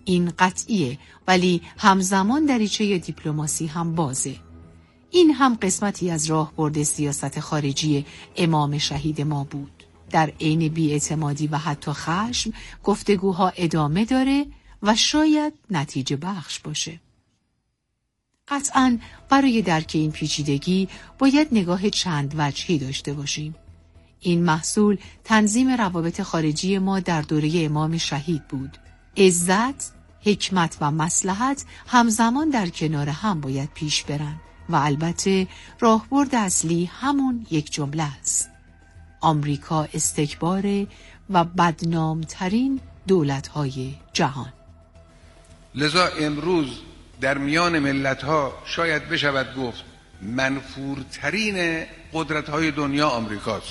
این قطعیه، ولی همزمان دریچه دیپلماسی هم بازه. این هم قسمتی از راهبرد سیاست خارجی امام شهید ما بود. در عین بی‌اعتمادی و حتی خشم گفتگوها ادامه داره و شاید نتیجه بخش باشه. قطعاً برای درک این پیچیدگی باید نگاه چند وجهی داشته باشیم. این محصول تنظیم روابط خارجی ما در دوره امام شهید بود. عزت، حکمت و مصلحت همزمان در کنار هم باید پیش برن و البته راهبرد اصلی همون یک جمله است: آمریکا استکبار و بدنامترین دولت‌های جهان. لذا امروز در میان ملت‌ها شاید بشود گفت منفورترین قدرت‌های دنیا آمریکاست.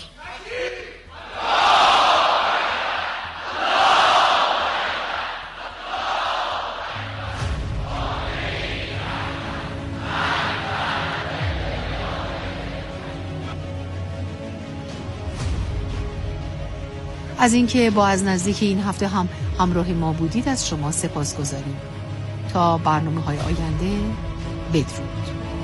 از اینکه با از نزدیک این هفته هم همراه ما بودید از شما سپاسگزاریم. تا برنامه‌های آینده، بدرود.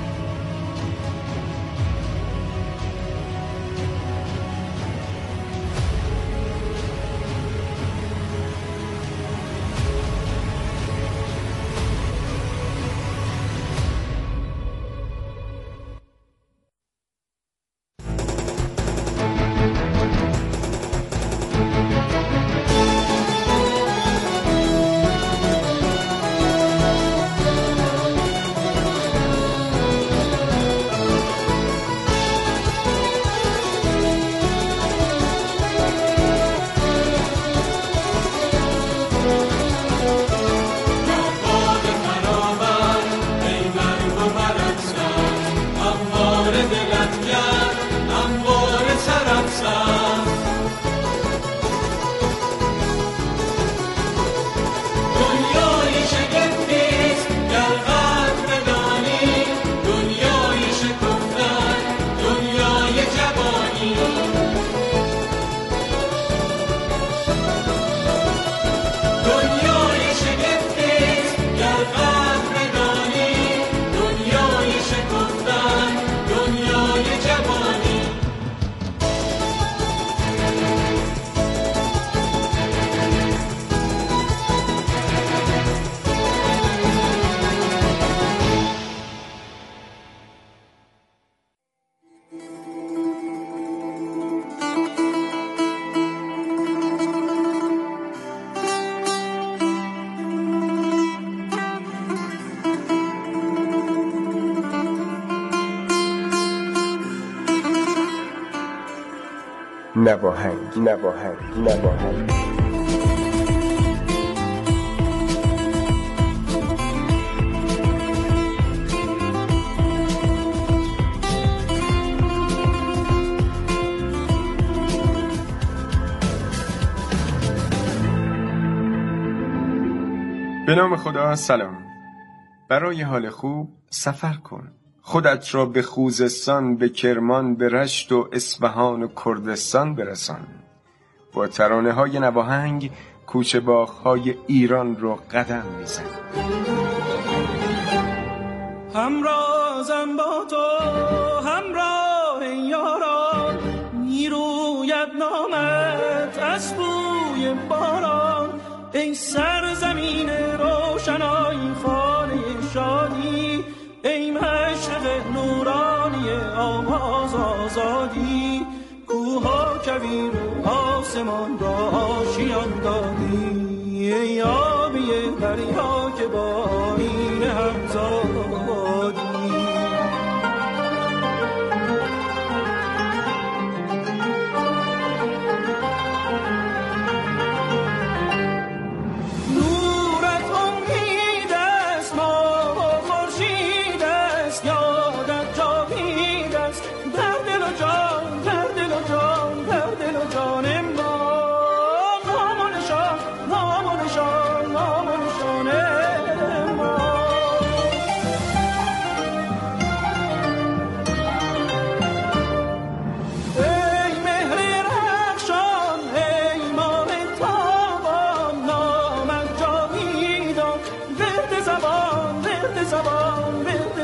نواهنگ. به نام خدا. سلام. برای حال خوب سفر کن. خودت را به خوزستان، به کرمان، به رشت و اصفهان و کردستان برسان. با ترانه‌های نواهنگ کوچه باغ‌های ایران رو قدم میزن. همرازم با تو، همراه یاران، میروید نامت از بوی باران. ای سرزمین روشنایی خانه شادی، ای مشرق نورانی آواز آزادی. کوها کویر و آسمان را آشیان دادی، ای آبی دریا که با آیین همزادی. نام و نشان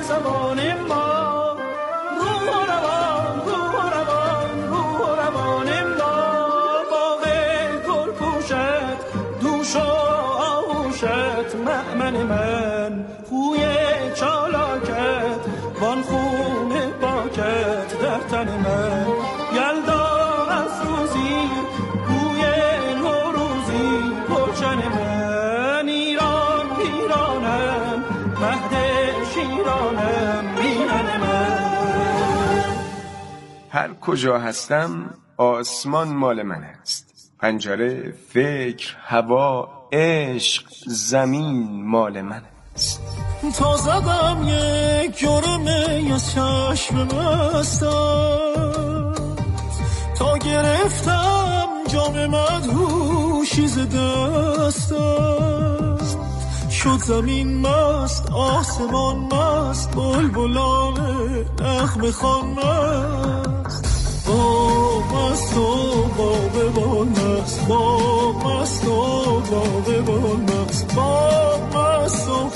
زبان ما، روح و روان، روح و روان، روح و روان ما. باغ گل پوشد دوش و آغوشت، مأمن من خوی چالاکت، وان خون پاکت در تن من. یلدا افروزی بوی نوروزی گلشن من. ایران ایرانم مهد شیرانم میهن من. هر کجا هستم آسمان مال من است، پنجره، فکر، هوا، عشق، زمین مال من است. تا زدم یک جرمه از چشم مستم، تا گرفتم جام مدهوشی ز دستم. شد زمین مست، آسمان مست، بلبلان نغمه خوان مست. باغ مست و باغبان مست، باغ مست و باغبان مست، باغ مست و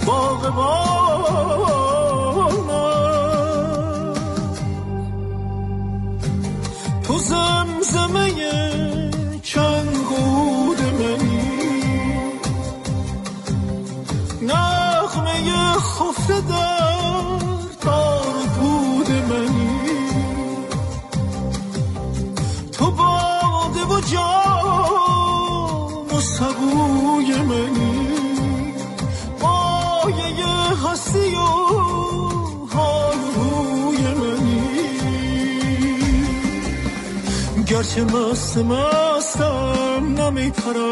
باغبان مست. تو زمزمه چنگ و عود منی، نغمه خفته در تار و پود منی. تو باده و جام و سبوی منی، مایه هستی و حال روی منی. گرچه مست مستم نمی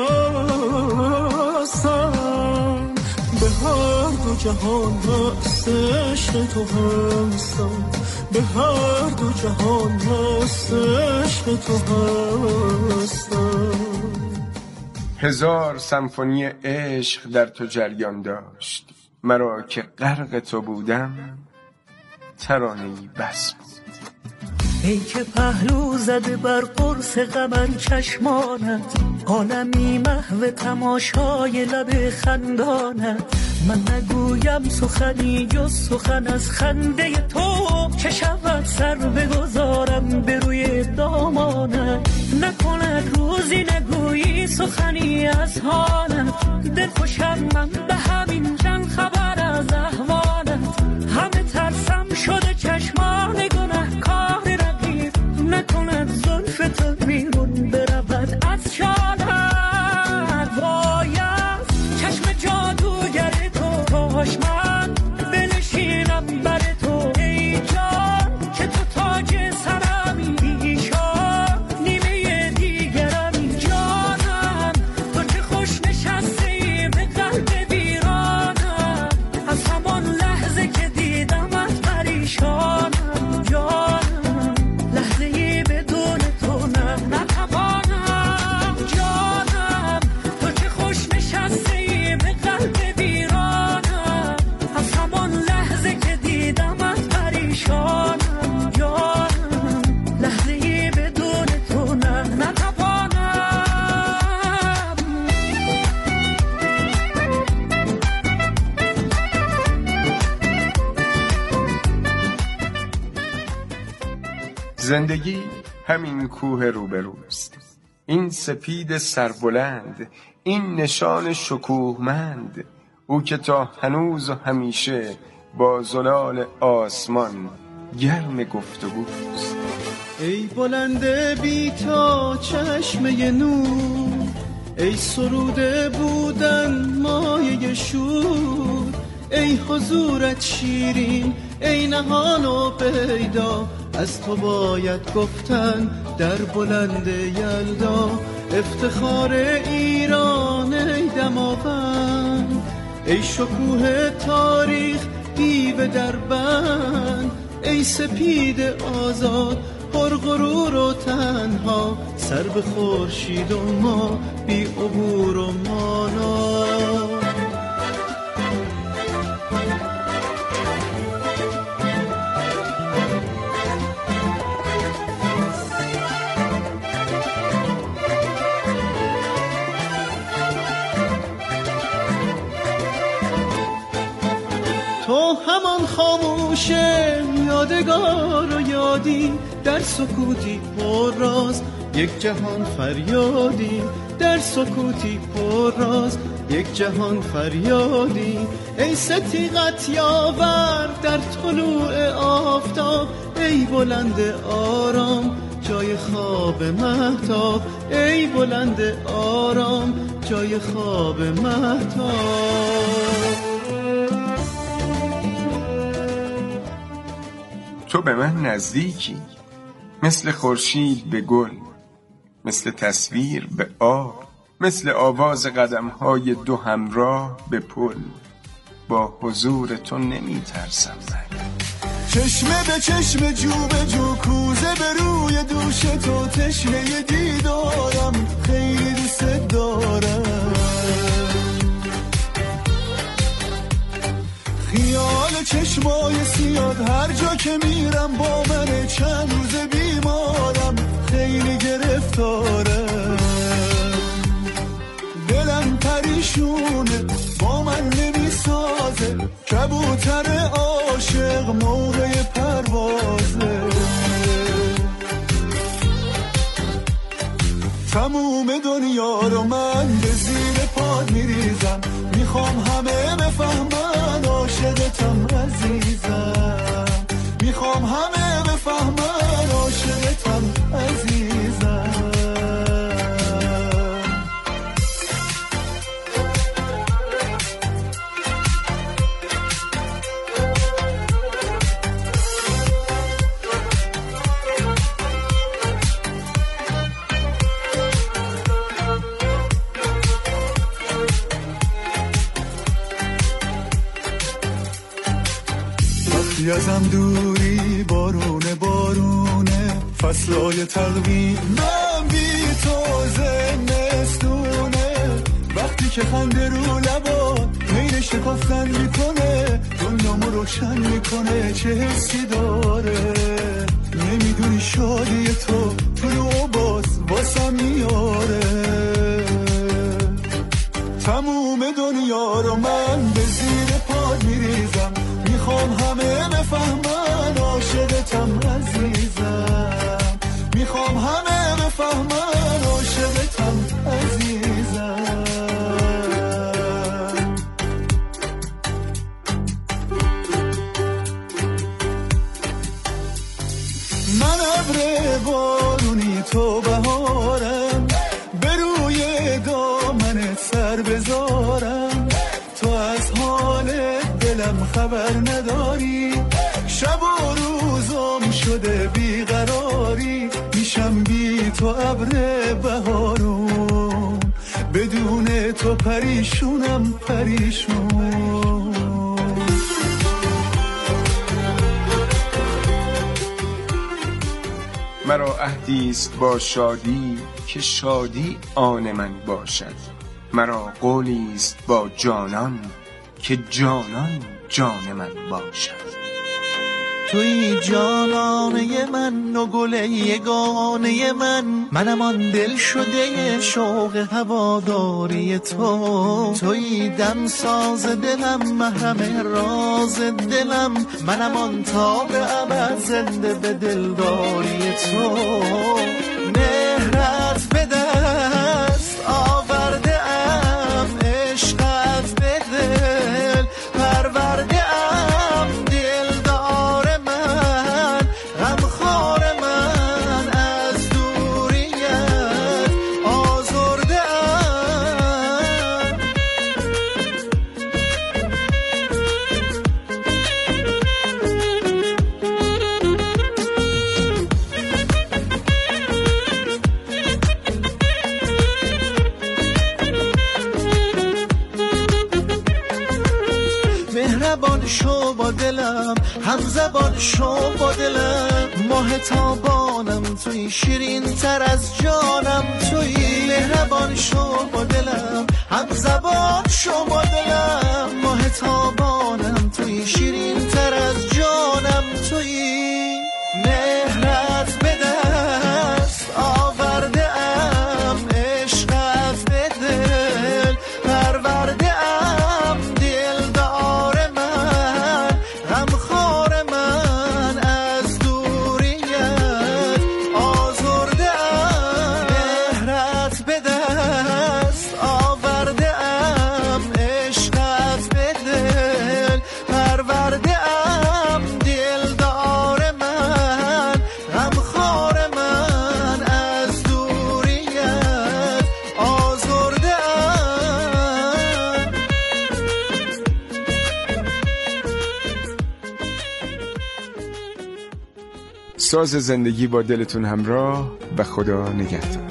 پرستم، به هر دو جهان مست عشق تو هستم، به هر دو جهان مست عشق تو هستم. هزار سمفونی عشق در تو جریان داشت، مرا که غرق تو بودم ترانه‌ای بس بود. ای که پهلو زده بر قرص قمر چشمانت، عالمی محو تماشای لب خندانت. من نگویم سخنی جز سخن از خنده تو، که شود سر بگذارم به روی دامانت. نکند روزی نگویی سخنی از حالت، دل خوشم من به همین جن خبر از احوالت. همه ترسم شده چشمان گناه کار رقیب، نکند زلف تو بیرون برود از شانت. باید چشم جادوگر تو کاش من بنشینم بر تو، ای جان که تو تاج سرمی، ایشان نیمه دیگرمی. جانم تو که خوش نشستی به قلب ویرانم، از همان لحظه که دیدمت پریشانم. جانم لحظه ای بدون تو نتوانم. جانم تو که خوش نشستی به قلب ویرانم، از همان لحظه که دیدمت پریشانم. جانم لحظه ای بدون تو نتوانم. زندگی همین کوه روبروست، این سپید سربلند، این نشان شکوهمند. او که تا هنوز و همیشه با زلال آسمان گرم گفتگوست. ای بلند بی تا چشمه نور، ای سروده بودن مایه شور. ای حضورت شیرین، ای نهان و پیدا، از تو باید گفتن در بلند یلدا. افتخار ایران ای دماوند، ای شکوه تاریخ دیو در بند. ای سپید آزاد پرغرور و تنها، سر به خورشید و ما بی عبور و مانا. تو همان خاموشه یادگار و یادی، در سکوتی پر راز یک جهان فریادی، در سکوتی پر راز یک جهان فریادی. ای ستیغت یاور در طلوع آفتاب، ای بلند آرام جای خواب مهتاب، ای بلند آرام جای خواب مهتاب. تو به من نزدیکی، مثل خورشید به گل، مثل تصویر به آب، مثل آواز قدم‌های دو همراه به پل. با حضور تو نمی ترسم من. چشمه به چشم، جو به جو، کوزه به روی دوش تو، تشنه دیدارم خیلی دوست دارم. خیال چشمای سیاد هر جا که میرم با من، چند روز بیمارم خیلی گرفتارم. دلم پریشونه با من نمیسازه، کبوتر عاشق موقع پروازه. تموم دنیا رو من به زیر پاد میریزم، میخوام همه بفهمن عاشقتم عزیزم، میخوام همه بفهمن عاشقتم عزیزم. ازم دوری بارونه بارونه، فصلای تقویم من بی تو زمستونه. وقتی که خنده رو لبات میل شکفتن میکنه، دنیامو روشن میکنه، چه حسی داره. نمیدونی شادی تو طلوع باز واسم میاره. تموم دنیا رو من به زیر پاد میریزم، میخوام همه بفهمن عاشقتم عزیزم، میخوام همه بفهمن عاشقتم عزیزم. من ابر بارونی تو بهارم، به روی دامن سر بذارم. تو از حال دلم خبر نداری، شب و روزم شده بیقراری. میشم بی تو ابر بهارون، بدون تو پریشونم پریشون. مرا عهدیست با شادی که شادی آن من باشد. مرا قولیست با جانان که جانان جان من باشد. توی جانانه من و گل یگانه منم آن دل شده شوق هواداری تو. توی دم ساز دلم، محرم راز دلم، منم آن تاب ابد زنده به دلداری تو. مهرت به دست آورده ام، عشقت به دل پرورده ام. دلدار من، غمخوار من، از دوریت آزرده ام. مهربان شو با دلم، همزبان شو با دلم. ماه تابانم توی، شیرین تر از جانم توی. مهربان شو با دلم، همزبان شو با دلم. ماه تابانم توی، شیرین تر از جانم توی. مهرت به دست آورده ام، عشقت به دل پرورده ام. دلدار من، ساز زندگی با دلتون همراه و خدا نگهدار.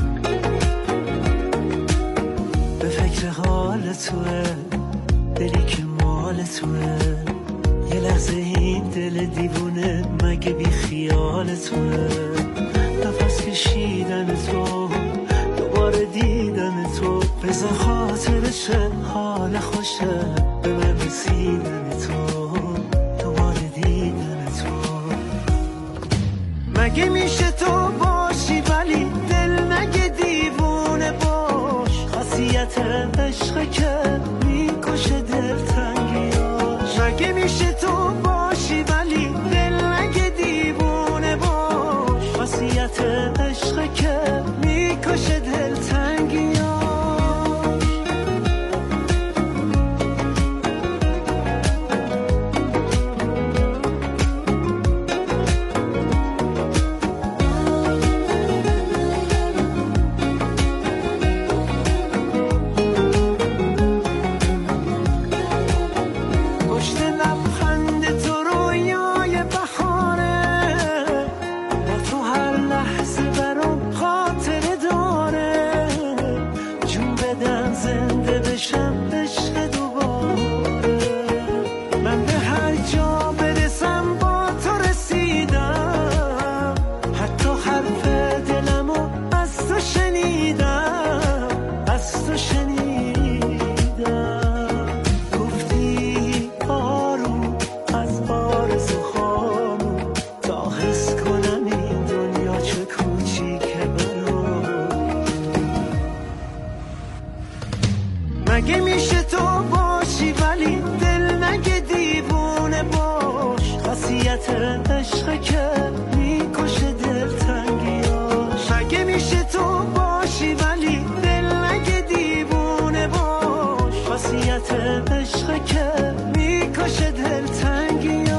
به فکر حال توه، دلی که مال توه، یه لحظه این دل دیوونه مگه بی خیال توه، نفس کشیدن تو، دوباره دیدن تو، بزن خاطرشه حال خوشه به من رسیدن تو، دوباره دیدن تو. مگه میشه تو باشی ولی دل نگه دیوونه باش، خاصیت عشق که میکشه دلتنگیاش. مگه میشه تو باشی ولی دل نگه دیوونه باش، خاصیت عشق که میکشه دلتنگیاش. مگه میشه تو باشی ولی دل نگه دیوونه باش، خاصیت عشق که میکشه دلتنگیاش. مگه میشه تو باشی ولی دل نگه دیوونه باش، خاصیت عشق که میکشه دلتنگیاش.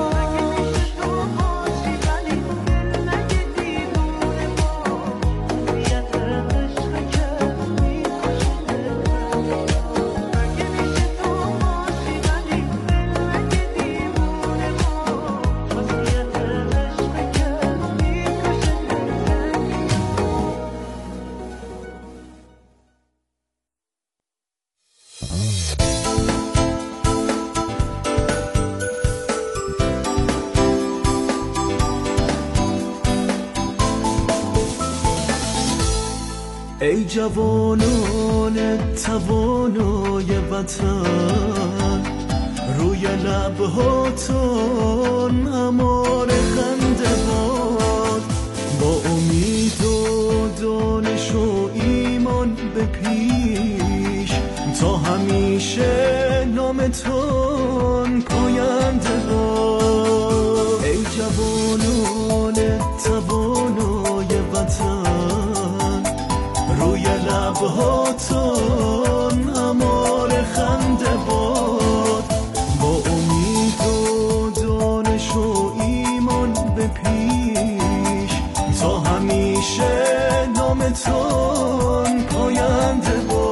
ای جوانان توانای وطن، روی لبهاتون همار خنده باد، با امید و دانش و ایمان به پیش، تا همیشه نامتون پاینده باد. ای جوانان توانای وطن، روی لبهاتون همار خنده باد، با امید و دانش و ایمان به پیش، تا همیشه نامتون پاینده باد.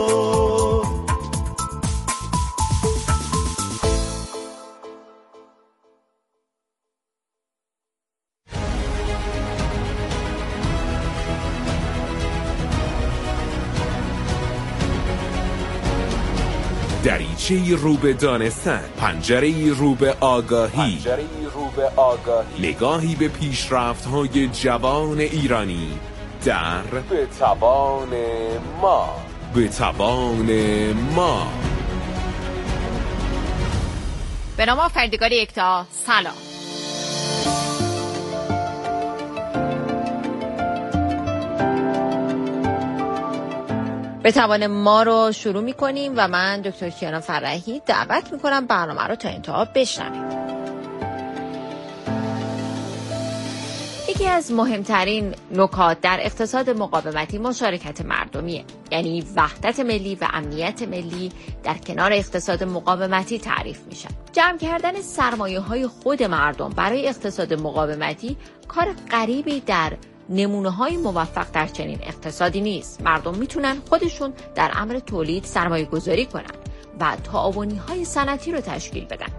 دریچه‌ای رو به دانستن، پنجره‌ای رو به آگاهی، نگاهی به پیشرفت‌های جوان ایرانی در به توان ما. به نام آفریدگار یکتا، سلام. به توان ما رو شروع می‌کنیم و من دکتر کیانا فرحی دعوت می‌کنم برنامه رو تا انتها بشنویم. یکی از مهمترین نکات در اقتصاد مقاومتی مشارکت مردمیه، یعنی وحدت ملی و امنیت ملی در کنار اقتصاد مقاومتی تعریف میشن. جمع کردن سرمایه‌های خود مردم برای اقتصاد مقاومتی کار غریبی در نمونه‌های موفق در چنین اقتصادی نیست. مردم میتونن خودشون در امر تولید سرمایه گذاری کنن و تعاونی‌های صنعتی رو تشکیل بدن.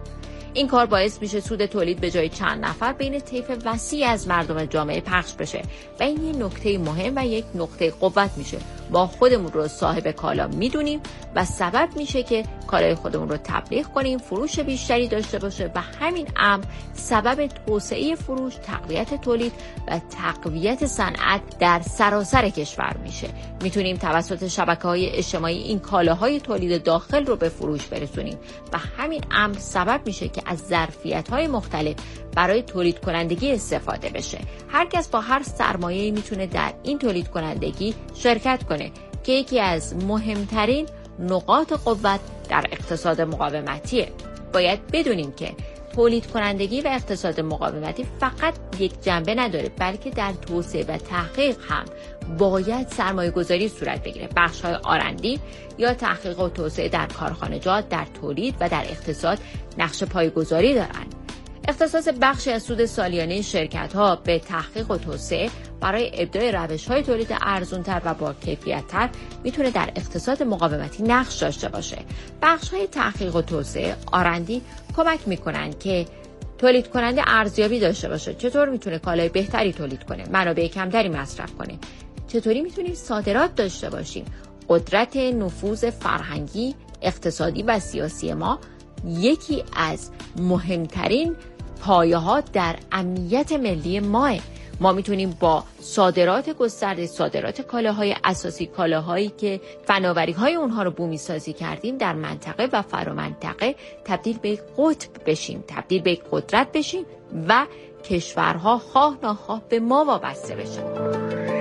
این کار باعث میشه سود تولید به جای چند نفر بین طیف وسیع از مردم جامعه پخش بشه و این یه نکته مهم و یک نقطه قوت میشه. ما خودمون رو صاحب کالا میدونیم و سبب میشه که کالای خودمون رو تبلیغ کنیم، فروش بیشتری داشته باشه و همین امر سبب توسعه فروش، تقویت تولید و تقویت صنعت در سراسر کشور میشه. میتونیم توسط شبکه‌های اجتماعی این کالاهای تولید داخل رو به فروش برسونیم و همین امر سبب میشه که از ظرفیت‌های مختلف برای تولید کنندگی استفاده بشه. هر کس با هر سرمایه‌ای میتونه در این تولید کنندگی شرکت کنه که یکی از مهمترین نقاط قوت در اقتصاد مقاومتیه. باید بدونیم که تولید کنندگی و اقتصاد مقاومتی فقط یک جنبه نداره، بلکه در توسعه و تحقیق هم باید سرمایه گذاری صورت بگیره. بخش های آرندی یا تحقیق و توسعه در کارخانجات، در تولید و در اقتصاد نقش پایه‌گذاری دارند. اختصاص بخشی از سود سالیانه شرکت‌ها به تحقیق و توسعه برای ابداع روش‌های تولید ارزان‌تر و با کیفیت‌تر میتونه در اقتصاد مقاومتی نقش داشته باشه. بخش‌های تحقیق و توسعه آرندی کمک می‌کنند که تولید کننده ارزیابی داشته باشه. چطور میتونه کالای بهتری تولید کنه، منابع کمتری مصرف کنه. چطوری میتونیم صادرات داشته باشیم. قدرت نفوذ فرهنگی، اقتصادی و سیاسی ما یکی از مهمترین پایه‌ها در امنیت ملی ماه. ما میتونیم با صادرات گسترده، صادرات کالاهای اساسی، کالاهایی که فناوری‌های اونها رو بومی سازی کردیم در منطقه و فرامنطقه تبدیل به یک قطب بشیم، تبدیل به یک قدرت بشیم و کشورها خواه ناخواه به ما وابسته بشن.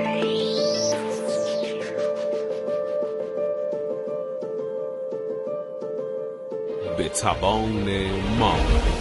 به توان ما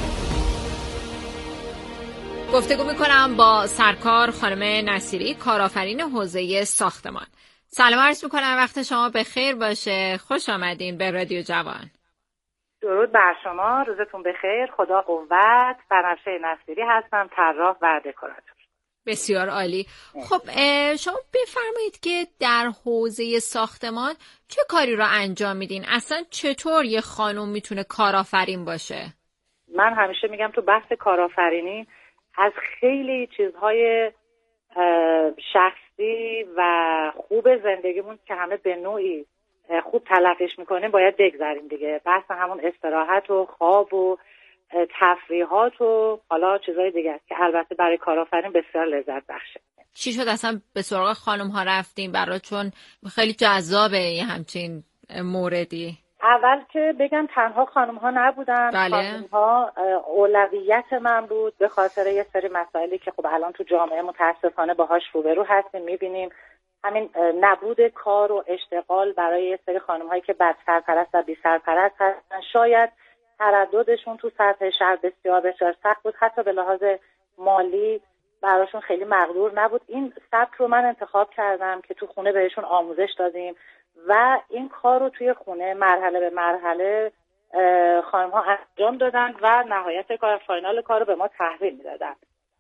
گفتگو میکنم با سرکار خانم نصیری، کارآفرین حوزه ساختمان. سلام عرض میکنم، وقت شما بخیر باشه. خوش آمدین به رادیو جوان. درود بر شما، روزتون بخیر. خدا قوت. بنفشه نصیری هستم، طراح و دکوراتور. بسیار عالی. خب شما بفرمایید که در حوزه ساختمان چه کاری را انجام میدین؟ اصلا چطور یه خانم میتونه کارآفرین باشه؟ من همیشه میگم تو بحث کارآفرینی از خیلی چیزهای شخصی و خوب زندگیمون که همه به نوعی خوب تلقیش میکنیم باید بگذاریم دیگه. بحث همون استراحت و خواب و تفریحات و حالا چیزهای دیگه است که البته برای کارآفرین بسیار لذت بخشه. چی شد اصلا به سراغ خانم ها رفتیم؟ برای چون خیلی جذابه یه همچین موردی. اول که بگم تنها خانم ها نبودن. بله. خانم ها اولویت من بود به خاطر یه سری مسائلی که خب الان تو جامعه متاسفانه باهاش روبرو هستیم، میبینیم همین نبود کار و اشتغال برای یه سری خانم هایی که بد سرپرست و بی سرپرست هستن. شاید ترددشون تو سطح شهر بسیار سخت بود، حتی به لحاظ مالی براشون خیلی مقدور نبود. این سبک رو من انتخاب کردم که تو خونه بهشون آموزش دادیم و این کار رو توی خونه مرحله به مرحله خانم ها انجام دادن و نهایت کار، فاینال کار رو به ما تحویل میدادن.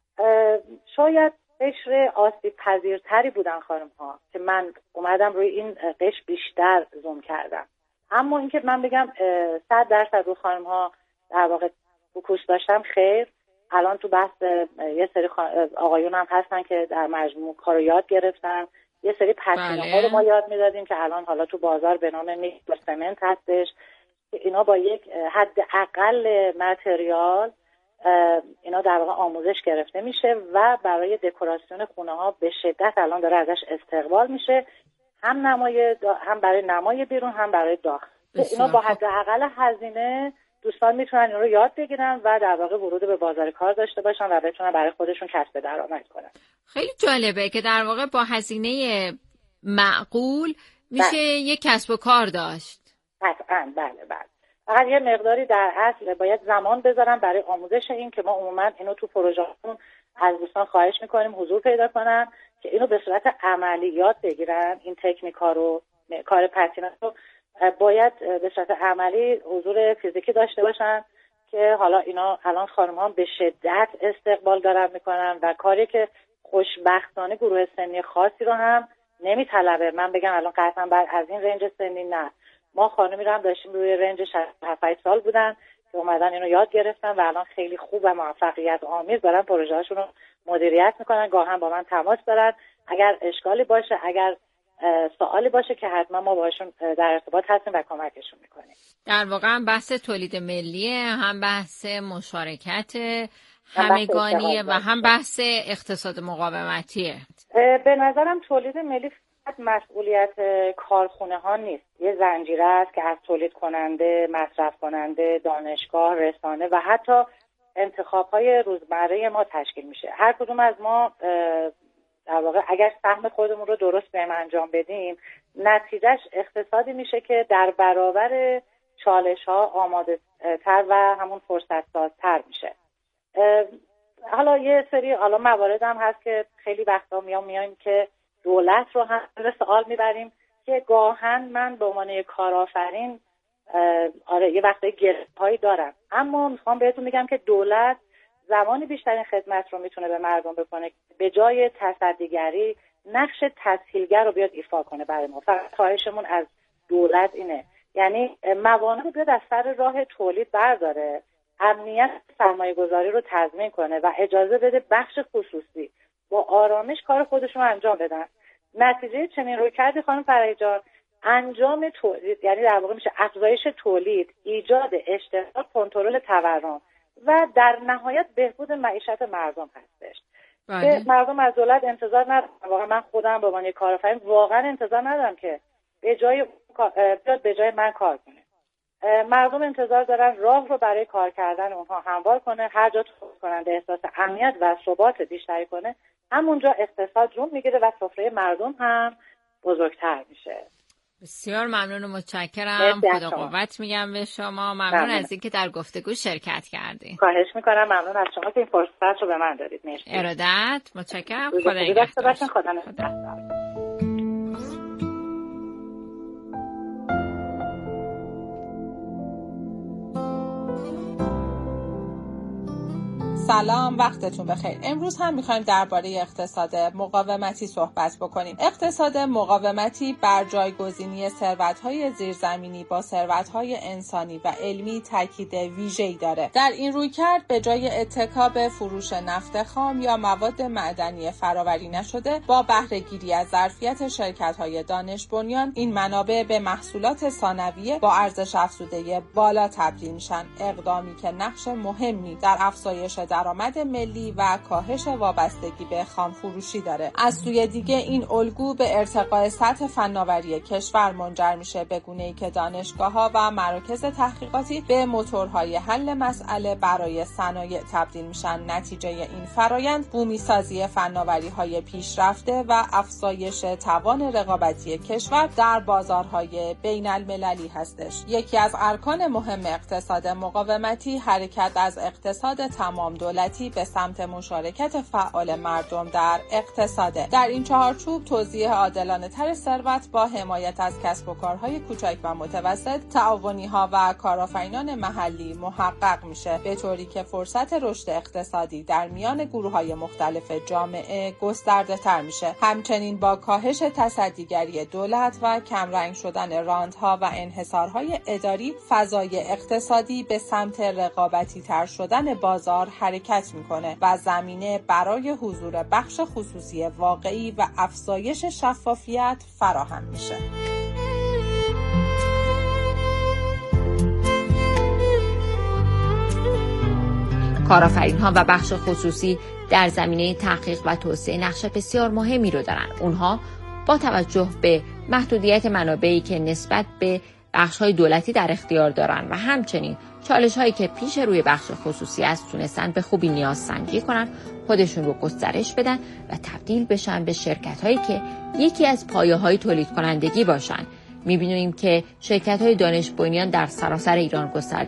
شاید قشر آسیب پذیرتری بودن خانم ها که من اومدم روی این قشر بیشتر زوم کردم. اما اینکه من بگم 100% رو خانم ها در واقع فوکوس داشتم، خیر. الان تو بحث یه سری آقایون هم هستن که در مجموع کارو یاد گرفتن. یه سری پتینه ها رو ما یاد میدادیم که الان حالا تو بازار به نام میکس و سمنت هستش که اینا با یک حد اقل متریال اینا در واقع آموزش گرفته میشه و برای دکوراسیون خونه ها به شدت الان داره ازش استقبال میشه، هم برای نمای بیرون هم برای داخل. اینا با حد اقل هزینه دوستان میتونن این رو یاد بگیرن و در واقع ورود به بازار کار داشته باشن و بتونن برای خودشون کسب درآمد کنن. خیلی جالبه که در واقع با هزینه معقول میشه یک کسب و کار داشت. قطعاً بله. فقط یه مقداری در اصل باید زمان بذارن برای آموزش این که ما عموما اینو تو پروژه‌مون از دوستان خواهش میکنیم حضور پیدا کنن که اینو به صورت عملی یاد بگیرن. این تکنیک‌ها رو، کار پتینه رو باید به صورت عملی حضور فیزیکی داشته باشن که حالا اینا الان خانم‌ها به شدت استقبال دارن میکنن و کاری که خوشبختانه گروه سنی خاصی رو هم نمیطلبه. من بگم الان قطعا بعد از این رنج سنی نه، ما خانمی رو هم داشتیم روی رنج 67 سال بودن که اومدن اینو یاد گرفتن و الان خیلی خوب و موفقیت آمیز دارن پروژه‌هاشون رو مدیریت میکنن. گاهن با من تماس دارن، اگر اشکالی باشه، اگر سوالی باشه که حتما ما باشون در ارتباط هستیم و کمکشون میکنیم. در واقع هم بحث تولید ملیه، هم بحث مشارکت همگانیه و هم بحث اقتصاد مقاومتیه. به نظرم تولید ملی فقط مسئولیت کارخونه ها نیست، یه زنجیره است که از تولید کننده، مصرف کننده، دانشگاه، رسانه و حتی انتخاب های روزمره ما تشکیل میشه. هر کدوم از ما در واقع اگر سهم خودمون رو درست بهم انجام بدیم، نتیجهش اقتصادی میشه که در برابر چالش ها آماده تر و همون فرصت سازتر میشه. حالا یه سری موارد هم هست که خیلی وقتا میایم که دولت رو هم به سوال میبریم که گاهن من به عنوان کارآفرین یه وقتایی گرفت‌هایی دارم، اما میخوام بهتون میگم که دولت زمانی بیشترین خدمت رو میتونه به مردم بکنه به جای تصدیگری نقش تسهیلگر رو بیاد ایفا کنه برای ما. فقط خواهشمون از دولت اینه، یعنی موانع رو بیاد از سر راه تولید برداره، امنیت سرمایه گذاری رو تضمین کنه و اجازه بده بخش خصوصی با آرامش کار خودشون رو انجام بدن. نتیجه چنین رویکردی خانم فرحی جان انجام تولید، یعنی در واقع میشه افزایش تولید، ایجاد اشتغال، کنترل تورم و در نهایت بهبود معیشت مردم هستش. که مردم از دولت انتظار ندارن، واقعا من خودم به عنوان کارآفرین واقعا انتظار ندارم که به جای من کار کنه. مردم انتظار دارن راه رو برای کار کردن اونها هموار کنه، هر جا تولید کننده احساس امنیت و ثبات بیشتری کنه، همونجا اقتصاد جون میگیره و سفره مردم هم بزرگتر میشه. بسیار ممنون و متشکرم. خدا قوت میگم به شما. ممنون از اینکه در گفتگو شرکت کردین. خواهش میکنم. ممنون از شما که این فرصت رو به من دادید. مرسی. ارادت. متشکرم. خدا نگهدار. خدا نگهدار. سلام، وقتتون بخیر. امروز هم میخوایم درباره اقتصاد مقاومتی صحبت بکنیم. اقتصاد مقاومتی بر جایگزینی ثروت‌های زیرزمینی با ثروت‌های انسانی و علمی تاکید ویژه‌ای داره. در این رویکرد به جای اتکا به فروش نفت خام یا مواد معدنی فراوری نشده، با بهره گیری از ظرفیت شرکت‌های دانش بنیان، این منابع به محصولات ثانویه با ارزش افزوده بالا تبدیل میشن. اقدامی که نقش مهمی در افزایش درآمد ملی و کاهش وابستگی به خام فروشی داره. از سوی دیگه این الگو به ارتقاء سطح فناوری کشور منجر میشه، به گونه‌ای که دانشگاه‌ها و مراکز تحقیقاتی به موتورهای حل مسئله برای صنایع تبدیل میشن. نتیجه این فرایند بومی‌سازی فناوری‌های پیشرفته و افزایش توان رقابتی کشور در بازارهای بین‌المللی هستش. یکی از ارکان مهم اقتصاد مقاومتی حرکت از اقتصاد تمام دولتی به سمت مشارکت فعال مردم در اقتصاده. در این چهارچوب توزیع عادلانه تر ثروت با حمایت از کسب و کارهای کوچک و متوسط، تعاونی‌ها و کارآفرینان محلی محقق میشه، به طوری که فرصت رشد اقتصادی در میان گروه‌های مختلف جامعه گسترده تر میشه. همچنین با کاهش تصدیگری دولت و کمرنگ شدن راندها و انحصارهای اداری، فضای اقتصادی به سمت رقابتی تر شدن بازار حرکت میکنه و زمینه برای حضور بخش خصوصی واقعی و افزایش شفافیت فراهم میشه. کارآفرین‌ها و بخش خصوصی در زمینه تحقیق و توسعه نقش بسیار مهمی رو دارن. اونها با توجه به محدودیت منابعی که نسبت به بخش‌های دولتی در اختیار دارن و همچنین چالش‌هایی که پیش روی بخش خصوصی است، تونستن به خوبی نیاز سنجی کنن، خودشون رو گسترش بدن و تبدیل بشن به شرکت‌هایی که یکی از پایه‌های تولید کنندگی باشن. می‌بینیم که شرکت‌های دانش بنیان در سراسر ایران گسترده